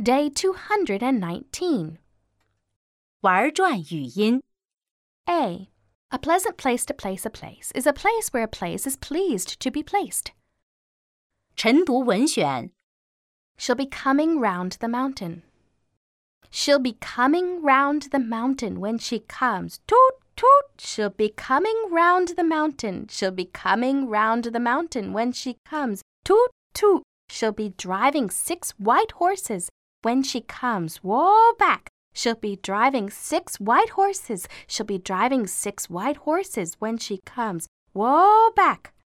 Day 219. 玩转语音 A pleasant place to place a place is a place where a place is pleased to be placed. 晨读文选 She'll be coming round the mountain. She'll be coming round the mountain when she comes. Toot, toot. She'll be coming round the mountain. She'll be coming round the mountain when she comes. Toot, toot. She'll be driving 6 white horses when she comes. Whoa, back. She'll be driving 6 white horses. She'll be driving 6 white horses when she comes. Whoa, back.